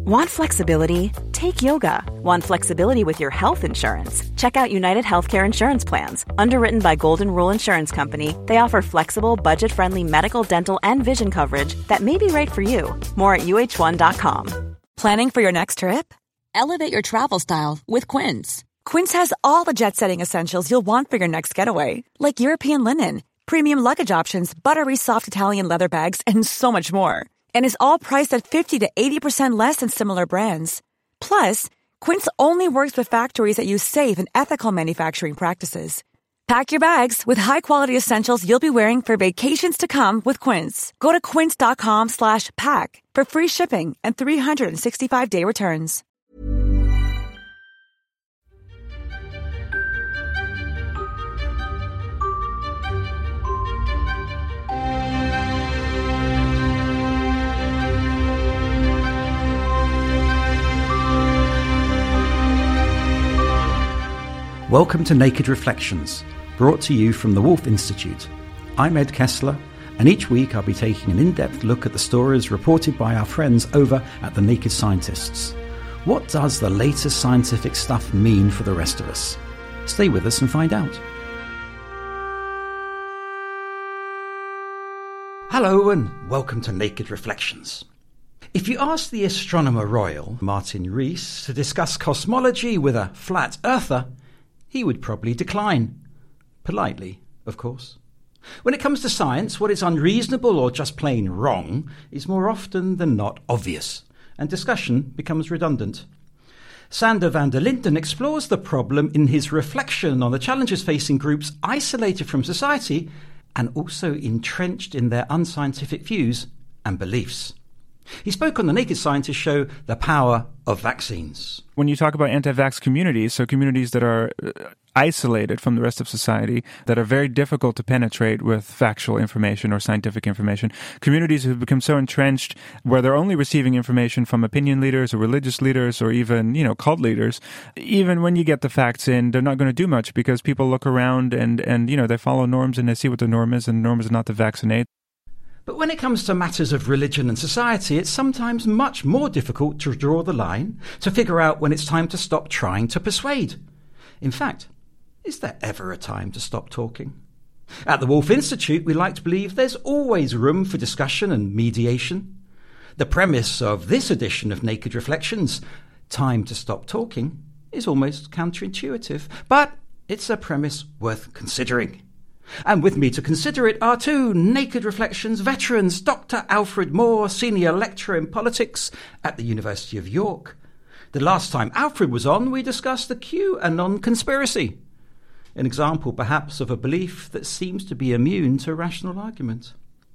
Want flexibility? Take yoga. Want flexibility with your health insurance? Check out United Healthcare Insurance Plans. Underwritten by Golden Rule Insurance Company, they offer flexible, budget-friendly medical, dental, and vision coverage that may be right for you. More at uh1.com. Planning for your next trip? Elevate your travel style with Quince. Quince has all the jet-setting essentials you'll want for your next getaway, like European linen, premium luggage options, buttery soft Italian leather bags, and so much more. And is all priced at 50 to 80% less than similar brands. Plus, Quince only works with factories that use safe and ethical manufacturing practices. Pack your bags with high-quality essentials you'll be wearing for vacations to come with Quince. Go to quince.com/pack for free shipping and 365-day returns. Welcome to Naked Reflections, brought to you from the Wolf Institute. I'm Ed Kessler, and each week I'll be taking an in-depth look at the stories reported by our friends over at The Naked Scientists. What does the latest scientific stuff mean for the rest of us? Stay with us and find out. Hello and welcome to Naked Reflections. If you ask the Astronomer Royal, Martin Rees, to discuss cosmology with a flat earther, he would probably decline. Politely, of course. When it comes to science, what is unreasonable or just plain wrong is more often than not obvious, and discussion becomes redundant. Sander van der Linden explores the problem in his reflection on the challenges facing groups isolated from society and also entrenched in their unscientific views and beliefs. He spoke on the Naked Scientist show, The Power of Vaccines. When you talk about anti-vax communities, so communities that are isolated from the rest of society, that are very difficult to penetrate with factual information or scientific information, communities who become so entrenched where they're only receiving information from opinion leaders or religious leaders or even, cult leaders, even when you get the facts in, they're not going to do much because people look around and they follow norms and they see what the norm is, and the norm is not to vaccinate. But when it comes to matters of religion and society, it's sometimes much more difficult to draw the line, to figure out when it's time to stop trying to persuade. In fact, is there ever a time to stop talking? At the Wolf Institute, we like to believe there's always room for discussion and mediation. The premise of this edition of Naked Reflections, Time to Stop Talking, is almost counterintuitive, but it's a premise worth considering. And with me to consider it are two Naked Reflections veterans, Dr. Alfred Moore, Senior Lecturer in Politics at the University of York. The last time Alfred was on, we discussed the QAnon conspiracy, an example perhaps of a belief that seems to be immune to rational argument.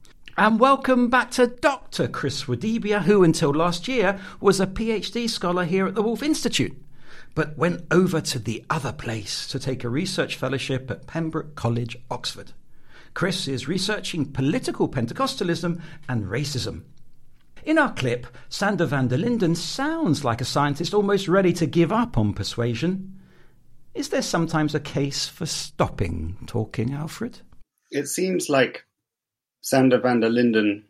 And welcome back to Dr. Chris Wadibia, who until last year was a PhD scholar here at the Wolf Institute, but went over to the other place to take a research fellowship at Pembroke College, Oxford. Chris is researching political Pentecostalism and racism. In our clip, Sander van der Linden sounds like a scientist almost ready to give up on persuasion. Is there sometimes a case for stopping talking, Alfred? It seems like Sander van der Linden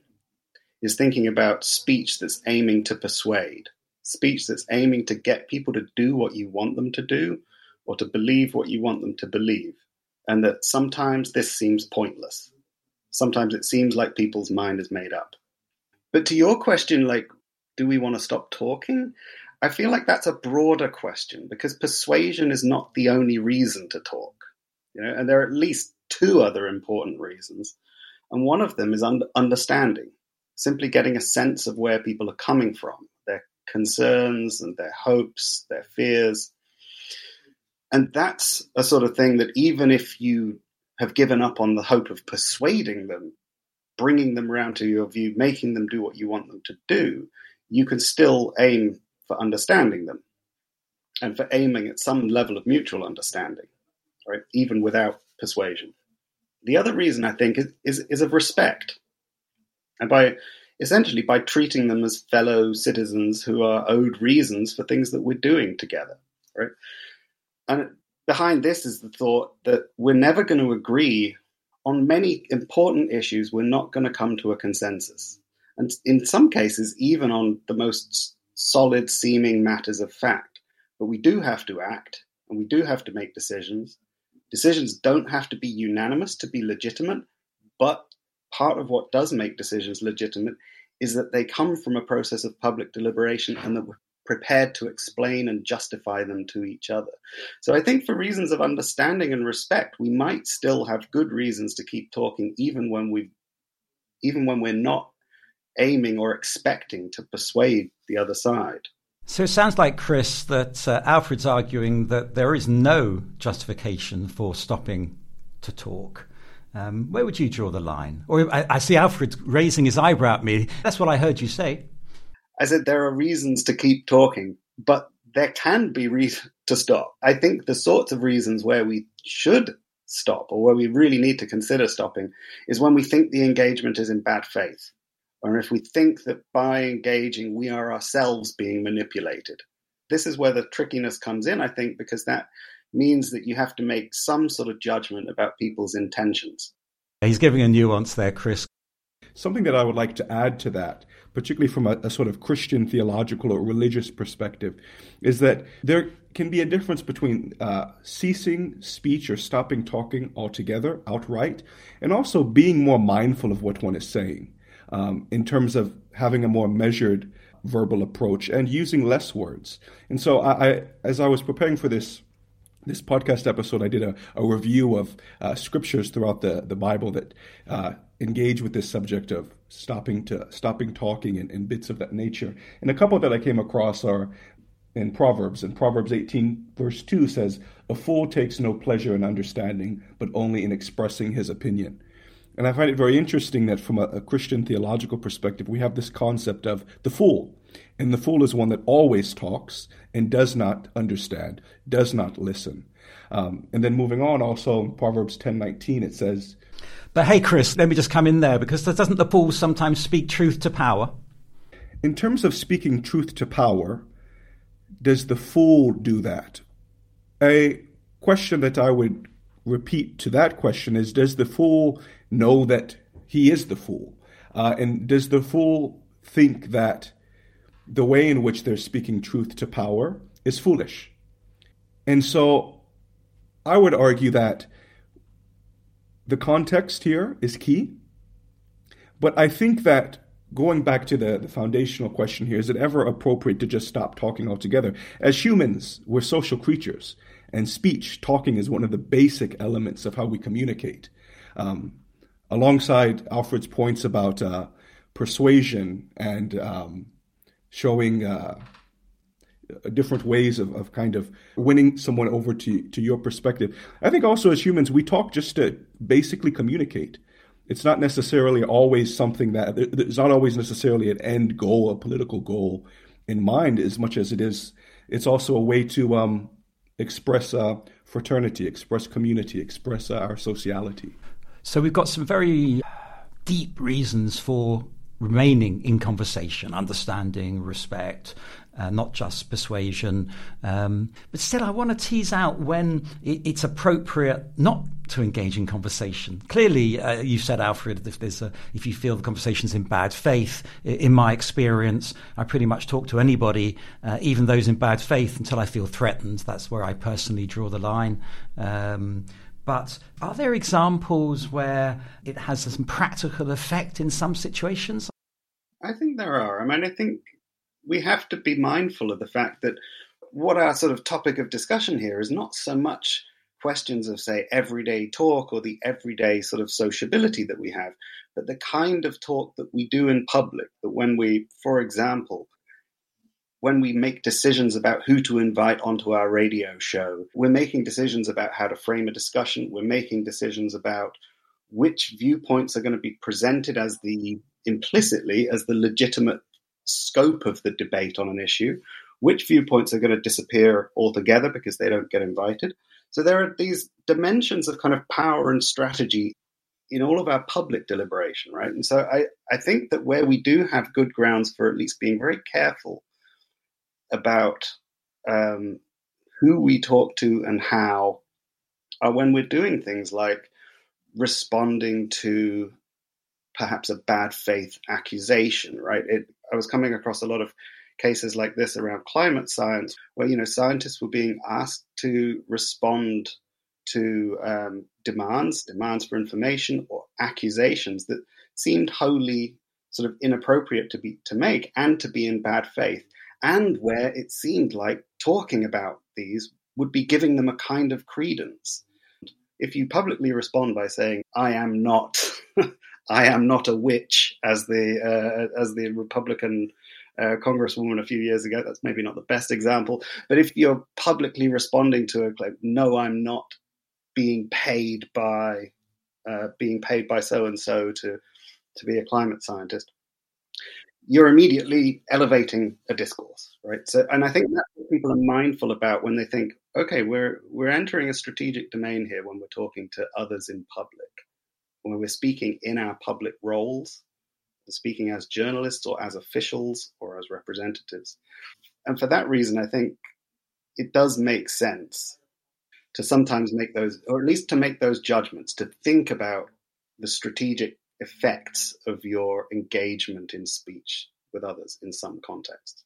is thinking about speech that's aiming to persuade. Speech that's aiming to get people to do what you want them to do or to believe what you want them to believe. And that sometimes this seems pointless. Sometimes it seems like people's mind is made up. But to your question, do we want to stop talking? I feel like that's a broader question because persuasion is not the only reason to talk. And there are at least two other important reasons. And one of them is understanding, simply getting a sense of where people are coming from, their concerns and their hopes, their fears. And that's a sort of thing that even if you have given up on the hope of persuading them, bringing them around to your view, making them do what you want them to do, you can still aim for understanding them and for aiming at some level of mutual understanding, right? Even without persuasion. The other reason, I think, is of respect. And by treating them as fellow citizens who are owed reasons for things that we're doing together, right? And behind this is the thought that we're never going to agree on many important issues. We're not going to come to a consensus. And in some cases, even on the most solid seeming matters of fact. But we do have to act, and we do have to make decisions. Decisions don't have to be unanimous to be legitimate, but part of what does make decisions legitimate is that they come from a process of public deliberation and that we're prepared to explain and justify them to each other. So I think for reasons of understanding and respect, we might still have good reasons to keep talking even when we're not aiming or expecting to persuade the other side. So it sounds like, Chris, that Alfred's arguing that there is no justification for stopping to talk. Where would you draw the line? Or I see Alfred raising his eyebrow at me. That's what I heard you say. I said there are reasons to keep talking, but there can be reason to stop. I think the sorts of reasons where we should stop or where we really need to consider stopping is when we think the engagement is in bad faith, or if we think that by engaging we are ourselves being manipulated. This is where the trickiness comes in, I think, because that means that you have to make some sort of judgment about people's intentions. He's giving a nuance there, Chris. Something that I would like to add to that, particularly from a sort of Christian theological or religious perspective, is that there can be a difference between ceasing speech or stopping talking altogether, outright, and also being more mindful of what one is saying in terms of having a more measured verbal approach and using less words. And so as I was preparing for this podcast episode, I did a review of scriptures throughout the Bible that engage with this subject of stopping talking and bits of that nature. And a couple that I came across are in Proverbs. And Proverbs 18 verse 2 says, "A fool takes no pleasure in understanding, but only in expressing his opinion." And I find it very interesting that from a Christian theological perspective, we have this concept of the fool. And the fool is one that always talks and does not understand, does not listen. And then moving on, also in Proverbs 10:19, it says, But hey, Chris, let me just come in there, because doesn't the fool sometimes speak truth to power? In terms of speaking truth to power, does the fool do that? A question that I would repeat to that question is, does the fool know that he is the fool? And does the fool think that the way in which they're speaking truth to power is foolish? And so I would argue that the context here is key. But I think that going back to the foundational question here, is it ever appropriate to just stop talking altogether? As humans, we're social creatures, and talking is one of the basic elements of how we communicate. Alongside Alfred's points about persuasion and showing different ways of kind of winning someone over to your perspective, I think also as humans, we talk just to basically communicate. It's not necessarily always something there's not always necessarily an end goal, a political goal in mind, as much as it's also a way to express fraternity, express community, express our sociality. So we've got some very deep reasons for remaining in conversation, understanding, respect, not just persuasion. But still, I want to tease out when it's appropriate not to engage in conversation. Clearly, you said, Alfred, if you feel the conversation's in bad faith, in my experience, I pretty much talk to anybody, even those in bad faith, until I feel threatened. That's where I personally draw the line. But are there examples where it has some practical effect in some situations? I think there are. I mean, I think we have to be mindful of the fact that what our sort of topic of discussion here is not so much questions of, say, everyday talk or the everyday sort of sociability that we have, but the kind of talk that we do in public, that when we, for example, when we make decisions about who to invite onto our radio show, we're making decisions about how to frame a discussion. We're making decisions about which viewpoints are going to be presented implicitly as the legitimate scope of the debate on an issue, which viewpoints are going to disappear altogether because they don't get invited. So there are these dimensions of kind of power and strategy in all of our public deliberation, right? And so I think that where we do have good grounds for at least being very careful about who we talk to and how are when we're doing things like responding to perhaps a bad faith accusation, right? I was coming across a lot of cases like this around climate science, where, scientists were being asked to respond to demands for information or accusations that seemed wholly sort of inappropriate to make and to be in bad faith, and where it seemed like talking about these would be giving them a kind of credence. If you publicly respond by saying, I am not a witch, as the Republican congresswoman a few years ago, that's maybe not the best example, but if you're publicly responding to a claim, no, I'm not being paid by so-and-so to be a climate scientist, you're immediately elevating a discourse, right? So, and I think that's what people are mindful about when they think, okay, we're entering a strategic domain here when we're talking to others in public, when we're speaking in our public roles, speaking as journalists or as officials or as representatives. And for that reason, I think it does make sense to sometimes make those, or at least to make those judgments, to think about the strategic effects of your engagement in speech with others in some context.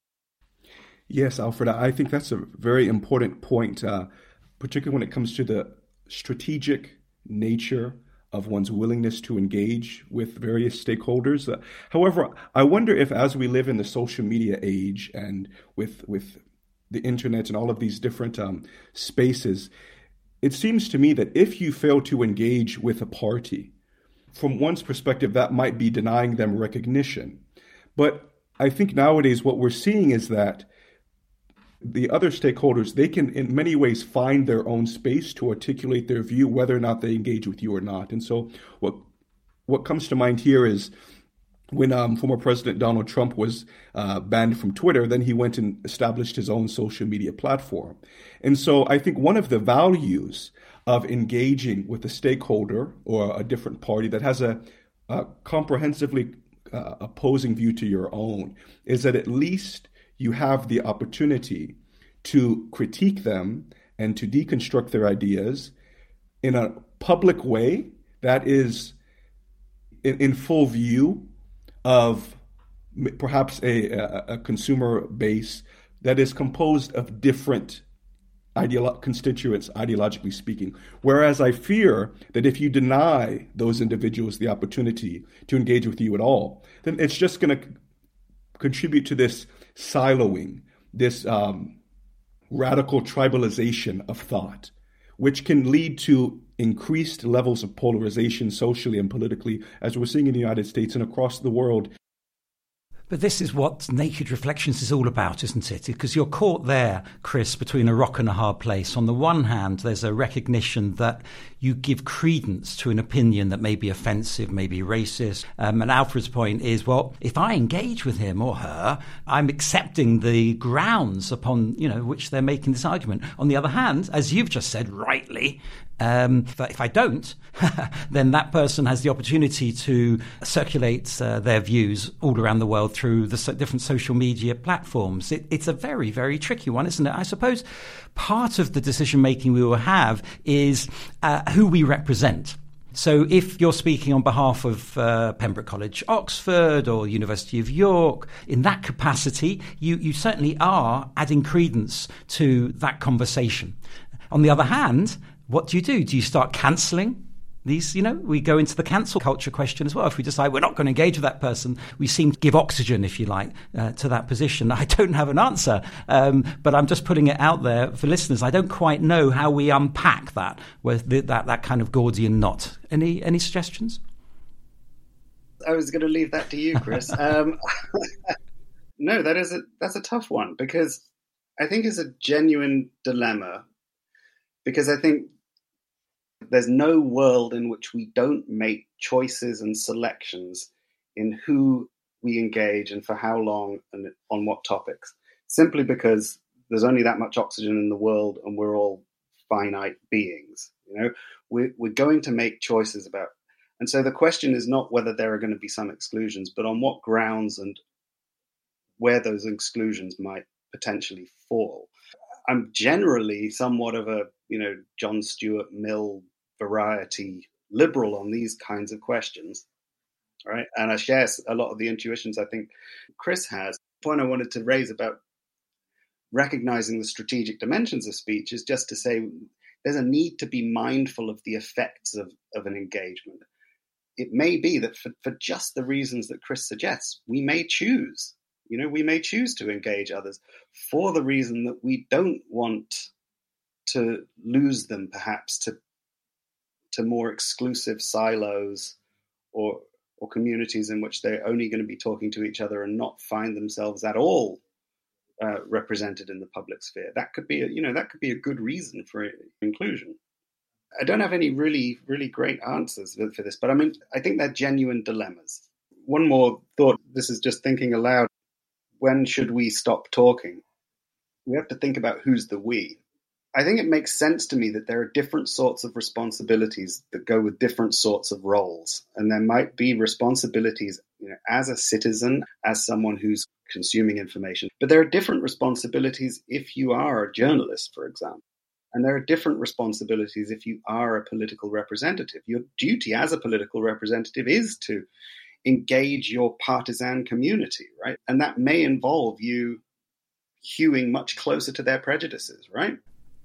Yes, Alfred, I think that's a very important point, particularly when it comes to the strategic nature of one's willingness to engage with various stakeholders. However, I wonder if, as we live in the social media age and with the internet and all of these different spaces, it seems to me that if you fail to engage with a party, from one's perspective, that might be denying them recognition. But I think nowadays what we're seeing is that the other stakeholders, they can in many ways find their own space to articulate their view, whether or not they engage with you or not. And so what comes to mind here is when former President Donald Trump was banned from Twitter, then he went and established his own social media platform. And so I think one of the values of engaging with a stakeholder or a different party that has a comprehensively opposing view to your own is that at least you have the opportunity to critique them and to deconstruct their ideas in a public way that is in full view of perhaps a consumer base that is composed of different constituents, ideologically speaking. Whereas I fear that if you deny those individuals the opportunity to engage with you at all, then it's just going to contribute to this siloing, this radical tribalization of thought, which can lead to increased levels of polarization socially and politically, as we're seeing in the United States and across the world. But this is what Naked Reflections is all about, isn't it? Because you're caught there, Chris, between a rock and a hard place. On the one hand, there's a recognition that you give credence to an opinion that may be offensive, may be racist. And Alfred's point is, well, if I engage with him or her, I'm accepting the grounds upon, which they're making this argument. On the other hand, as you've just said rightly, if I don't, then that person has the opportunity to circulate their views all around the world through the different social media platforms. It's a very, very tricky one, isn't it? I suppose part of the decision making we will have is who we represent. So if you're speaking on behalf of Pembroke College, Oxford, or University of York, in that capacity, you certainly are adding credence to that conversation. On the other hand, what do? Do you start cancelling these? We go into the cancel culture question as well. If we decide we're not going to engage with that person, we seem to give oxygen, if you like, to that position. I don't have an answer, but I'm just putting it out there for listeners. I don't quite know how we unpack that with that kind of Gordian knot. Any suggestions? I was going to leave that to you, Chris. No, that's a tough one, because I think it's a genuine dilemma, because I think there's no world in which we don't make choices and selections in who we engage and for how long and on what topics, simply because there's only that much oxygen in the world and we're all finite beings. We're going to make choices about. And so the question is not whether there are going to be some exclusions, but on what grounds and where those exclusions might potentially fall. I'm generally somewhat of a, John Stuart Mill variety liberal on these kinds of questions, right? And I share a lot of the intuitions I think Chris has. point I wanted to raise about recognizing the strategic dimensions of speech is just to say there's a need to be mindful of the effects of an engagement. It may be that for just the reasons that Chris suggests, we may choose to engage others for the reason that we don't want to lose them perhaps to more exclusive silos or communities in which they're only going to be talking to each other and not find themselves at all represented in the public sphere. That could be a good reason for inclusion. I don't have any really, really great answers for this, but I think they're genuine dilemmas. One more thought, this is just thinking aloud. When should we stop talking? We have to think about who's the we. I think it makes sense to me that there are different sorts of responsibilities that go with different sorts of roles. And there might be responsibilities, as a citizen, as someone who's consuming information. But there are different responsibilities if you are a journalist, for example. And there are different responsibilities if you are a political representative. Your duty as a political representative is to engage your partisan community, right? And that may involve you hewing much closer to their prejudices, right?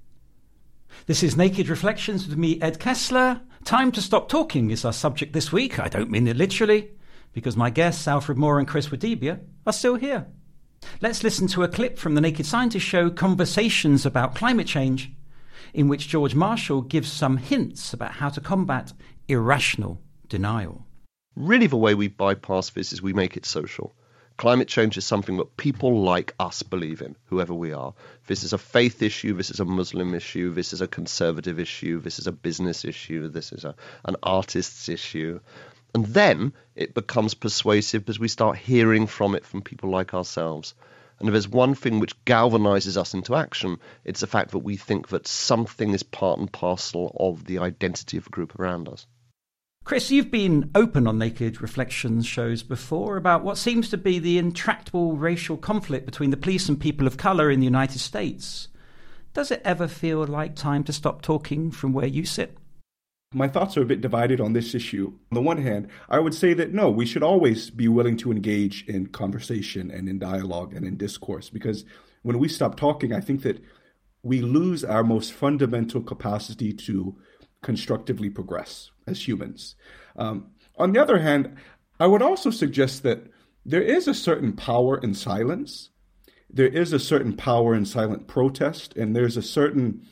This is Naked Reflections with me, Ed Kessler. Time to stop talking is our subject this week. I don't mean it literally, because my guests, Alfred Moore and Chris Wadibia, are still here. Let's listen to a clip from the Naked Scientist show, Conversations About Climate Change, in which George Marshall gives some hints about how to combat irrational denial. Really, the way we bypass this is we make it social. Climate change is something that people like us believe in, whoever we are. This is a faith issue, this is a Muslim issue, this is a conservative issue, this is a business issue, this is an artist's issue. And then it becomes persuasive as we start hearing from people like ourselves. And if there's one thing which galvanizes us into action, it's the fact that we think that something is part and parcel of the identity of the group around us. Chris, you've been open on Naked Reflections shows before about what seems to be the intractable racial conflict between the police and people of colour in the United States. Does it ever feel like time to stop talking from where you sit? My thoughts are a bit divided on this issue. On the one hand, I would say that no, we should always be willing to engage in conversation and in dialogue and in discourse, because when we stop talking, I think that we lose our most fundamental capacity to constructively progress as humans. On the other hand, I would also suggest that there is a certain power in silence. There is a certain power in silent protest, and there's a certain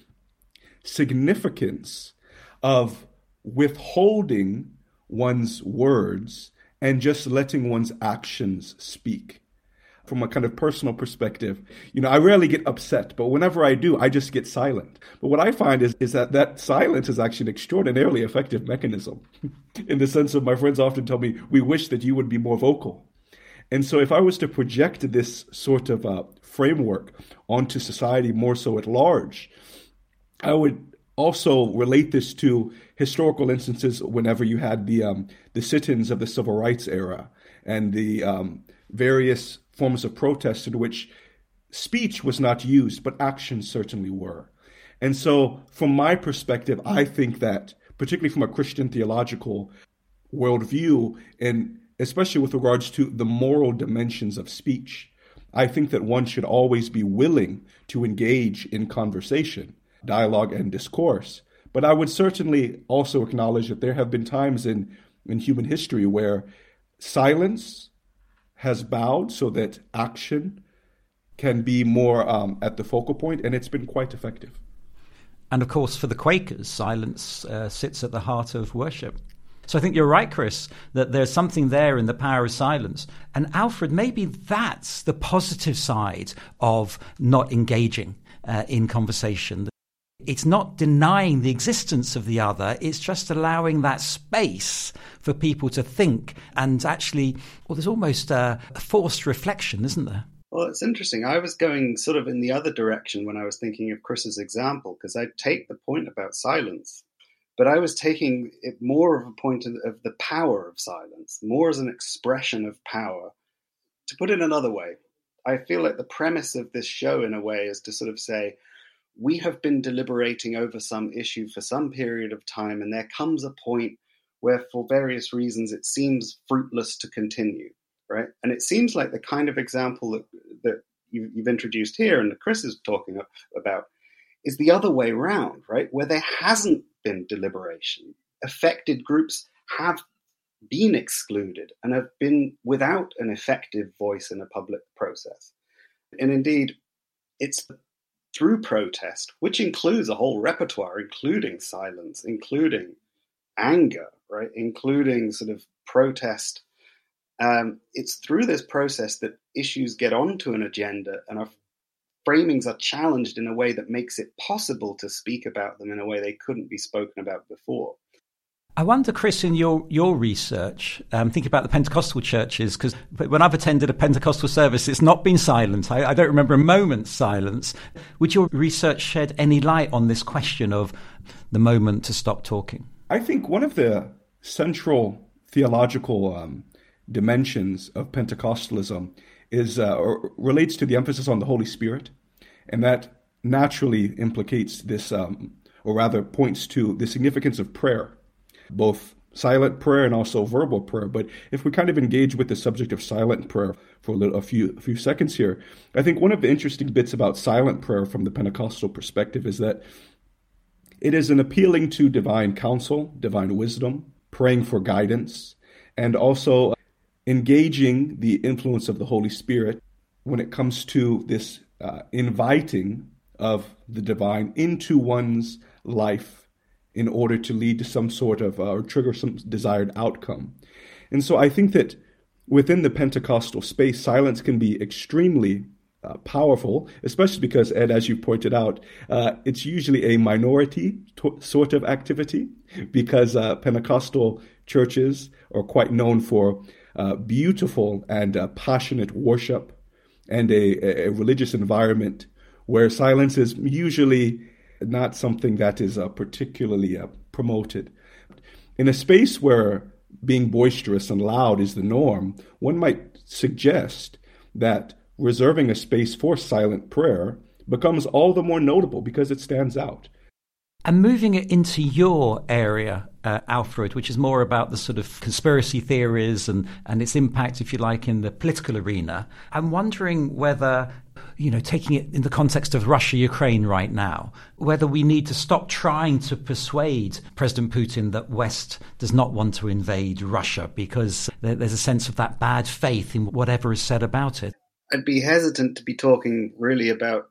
significance of withholding one's words and just letting one's actions speak. From a kind of personal perspective, I rarely get upset, but whenever I do, I just get silent. But what I find is that silence is actually an extraordinarily effective mechanism in the sense of my friends often tell me, we wish that you would be more vocal. And so if I was to project this sort of framework onto society more so at large, I would also relate this to historical instances whenever you had the sit-ins of the civil rights era and the various forms of protest in which speech was not used, but actions certainly were. And so from my perspective, I think that, particularly from a Christian theological worldview, and especially with regards to the moral dimensions of speech, I think that one should always be willing to engage in conversation, dialogue, and discourse. But I would certainly also acknowledge that there have been times in human history where silence has bowed so that action can be more at the focal point, and it's been quite effective. And of course, for the Quakers, silence sits at the heart of worship. So I think you're right, Chris, that there's something there in the power of silence. And Alfred, maybe that's the positive side of not engaging in conversation. It's not denying the existence of the other, it's just allowing that space for people to think and actually, there's almost a forced reflection, isn't there? Well, it's interesting. I was going sort of in the other direction when I was thinking of Chris's example, because I take the point about silence, but I was taking it more of a point of the power of silence, more as an expression of power. To put it another way, I feel like the premise of this show in a way is to sort of say, we have been deliberating over some issue for some period of time, and there comes a point where, for various reasons, it seems fruitless to continue, right? And it seems like the kind of example that you've introduced here and that Chris is talking about is the other way around, right? Where there hasn't been deliberation. Affected groups have been excluded and have been without an effective voice in a public process. And indeed, it's through protest, which includes a whole repertoire, including silence, including anger, right? Including sort of protest. It's through this process that issues get onto an agenda and our framings are challenged in a way that makes it possible to speak about them in a way they couldn't be spoken about before. I wonder, Chris, in your research, think about the Pentecostal churches, because when I've attended a Pentecostal service, it's not been silent. I don't remember a moment's silence. Would your research shed any light on this question of the moment to stop talking? I think one of the central theological dimensions of Pentecostalism relates to the emphasis on the Holy Spirit, and that naturally implicates this, or rather points to the significance of prayer, both silent prayer and also verbal prayer. But if we kind of engage with the subject of silent prayer for a few seconds here, I think one of the interesting bits about silent prayer from the Pentecostal perspective is that it is an appealing to divine counsel, divine wisdom, praying for guidance, and also engaging the influence of the Holy Spirit when it comes to this inviting of the divine into one's life in order to lead to some sort of, or trigger some desired outcome. And so I think that within the Pentecostal space, silence can be extremely powerful, especially because, Ed, as you pointed out, it's usually a minority sort of activity, because Pentecostal churches are quite known for beautiful and passionate worship and a religious environment where silence is usually not something that is particularly promoted. In a space where being boisterous and loud is the norm, one might suggest that reserving a space for silent prayer becomes all the more notable because it stands out. And moving it into your area, Alfred, which is more about the sort of conspiracy theories and its impact, if you like, in the political arena, I'm wondering whether, taking it in the context of Russia-Ukraine right now, whether we need to stop trying to persuade President Putin that West does not want to invade Russia, because there's a sense of that bad faith in whatever is said about it. I'd be hesitant to be talking really about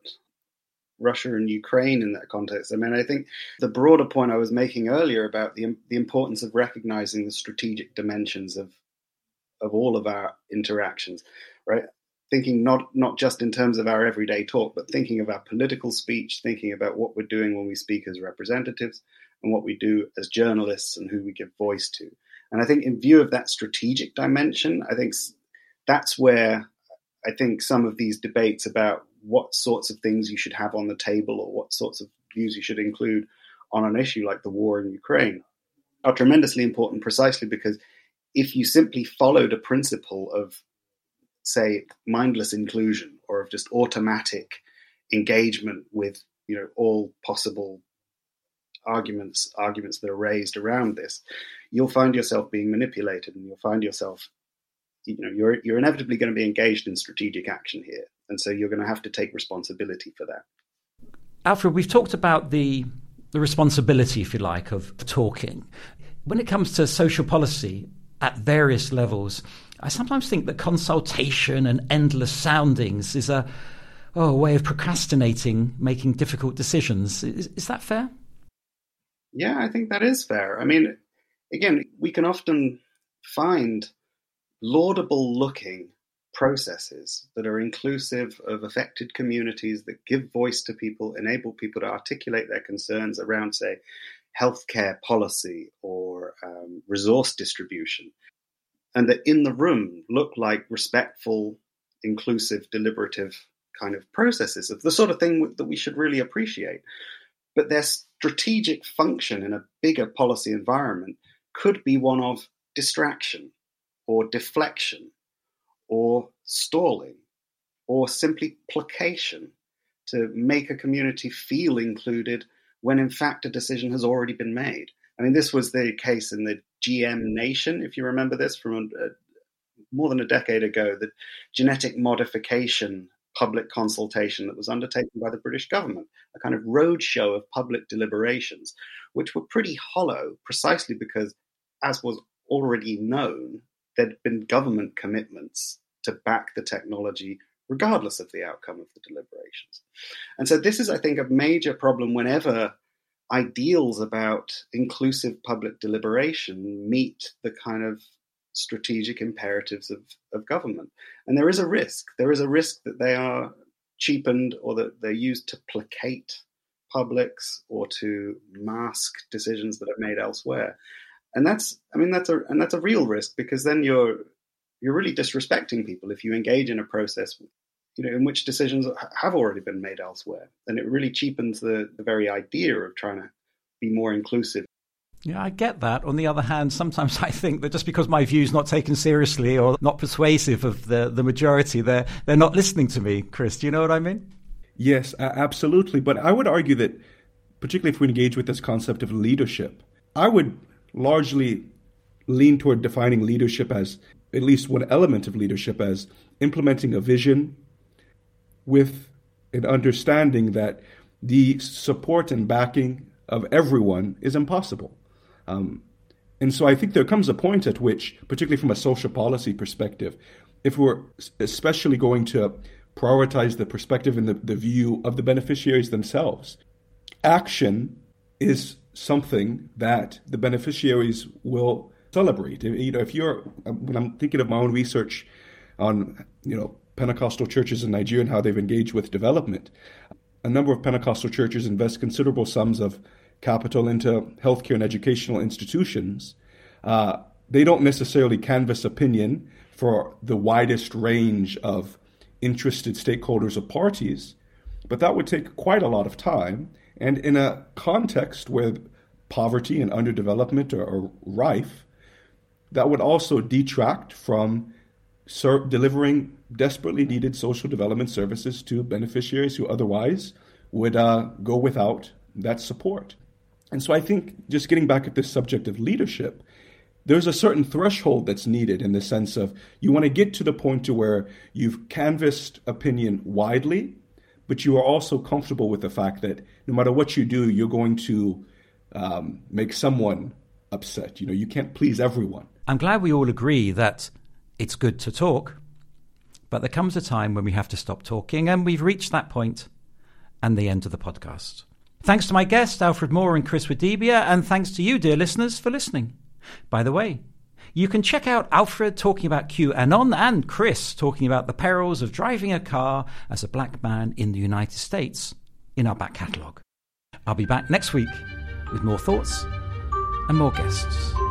Russia and Ukraine in that context. I mean, I think the broader point I was making earlier about the importance of recognizing the strategic dimensions of all of our interactions, right? Thinking not just in terms of our everyday talk, but thinking of our political speech, thinking about what we're doing when we speak as representatives and what we do as journalists and who we give voice to. And I think in view of that strategic dimension, I think that's where I think some of these debates about what sorts of things you should have on the table or what sorts of views you should include on an issue like the war in Ukraine are tremendously important, precisely because if you simply followed a principle of, say, mindless inclusion or of just automatic engagement with, all possible arguments that are raised around this, you'll find yourself being manipulated, and you'll find yourself, you're inevitably going to be engaged in strategic action here. And so you're going to have to take responsibility for that. Alfred, we've talked about the responsibility, if you like, of talking. When it comes to social policy at various levels, I sometimes think that consultation and endless soundings is a way of procrastinating, making difficult decisions. Is that fair? Yeah, I think that is fair. I mean, again, we can often find laudable looking processes that are inclusive of affected communities, that give voice to people, enable people to articulate their concerns around, say, healthcare policy or resource distribution, and that in the room look like respectful, inclusive, deliberative kind of processes of the sort of thing that we should really appreciate. But their strategic function in a bigger policy environment could be one of distraction or deflection or stalling or simply placation to make a community feel included when in fact a decision has already been made. I mean, this was the case in the GM Nation, if you remember this, from more than a decade ago, the genetic modification public consultation that was undertaken by the British government, a kind of roadshow of public deliberations, which were pretty hollow precisely because, as was already known, there'd been government commitments to back the technology regardless of the outcome of the deliberations. And so this is, I think, a major problem whenever ideals about inclusive public deliberation meet the kind of strategic imperatives of government. And there is a risk. There is a risk that they are cheapened or that they're used to placate publics or to mask decisions that are made elsewhere. And that's a real risk, because then you're really disrespecting people if you engage in a process, in which decisions have already been made elsewhere. And it really cheapens the very idea of trying to be more inclusive. Yeah, I get that. On the other hand, sometimes I think that just because my view's not taken seriously or not persuasive of the majority, they're not listening to me, Chris. Do you know what I mean? Yes, absolutely. But I would argue that, particularly if we engage with this concept of leadership, I would largely lean toward defining leadership as, at least one element of leadership, as implementing a vision with an understanding that the support and backing of everyone is impossible. And so I think there comes a point at which, particularly from a social policy perspective, if we're especially going to prioritize the perspective and the view of the beneficiaries themselves, action is something that the beneficiaries will celebrate. When I'm thinking of my own research on, Pentecostal churches in Nigeria and how they've engaged with development, a number of Pentecostal churches invest considerable sums of capital into healthcare and educational institutions. They don't necessarily canvass opinion for the widest range of interested stakeholders or parties, but that would take quite a lot of time. And in a context where poverty and underdevelopment are rife, that would also detract from delivering desperately needed social development services to beneficiaries who otherwise would go without that support. And so I think, just getting back at this subject of leadership, there's a certain threshold that's needed, in the sense of you want to get to the point to where you've canvassed opinion widely, but you are also comfortable with the fact that no matter what you do, you're going to make someone upset. You can't please everyone. I'm glad we all agree that it's good to talk, but there comes a time when we have to stop talking, and we've reached that point and the end of the podcast. Thanks to my guests, Alfred Moore and Chris Wadibia, and thanks to you, dear listeners, for listening. By the way, you can check out Alfred talking about QAnon and Chris talking about the perils of driving a car as a black man in the United States in our back catalogue. I'll be back next week with more thoughts and more guests.